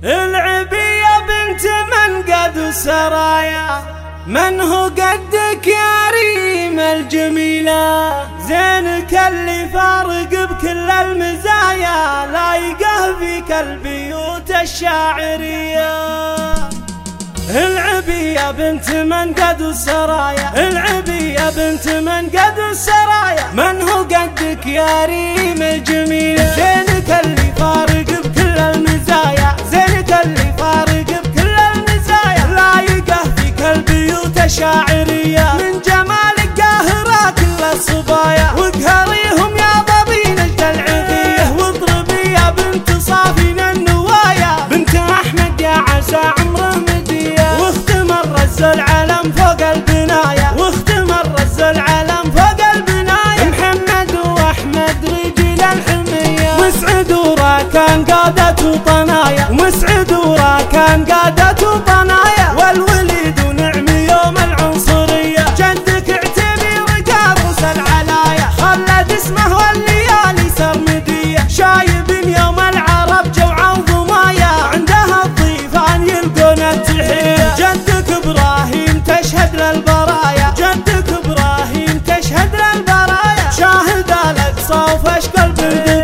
العبية بنت من قد السرايا، من هو قدك يا ريم الجميلة، زينك اللي فارق بكل المزايا، لايقه فيك البيوت الشاعرية. العبية بنت من قد السرايا، العبية بنت من قد السرايا، من هو قدك يا ريم الجميلة، زينك اللي فارق بكل المزايا، زينك اللي فارق بكل المزايا، لايقه فيك البيوت الشاعرية، من جمالك قاهرة كل الصبايا، وقهريهم يا ضبي نجد العبية، واضربي يا بنت صافين النوايا، بنت أحمد يا عسى عمره مدية، واختم الرز العلم فوق البنايا، واختم الرز العلم فوق البنايا، محمد وأحمد رجال الحمية، مسعد وراكان قادة وطنايا، مسعد وراكان قادة وطنايا، والوليد ونعمي يوم العنصرية، جدك اعتبي وقابس العلايا، خلد اسمه والليالي سرمدية، شايب يوم العرب جوعا وضمايا، عندها الضيفان يلقون التحية، جدك ابراهيم تشهد للبرايا، جدك ابراهيم تشهد للبرايا، شاهد الاقصى وفشق البلد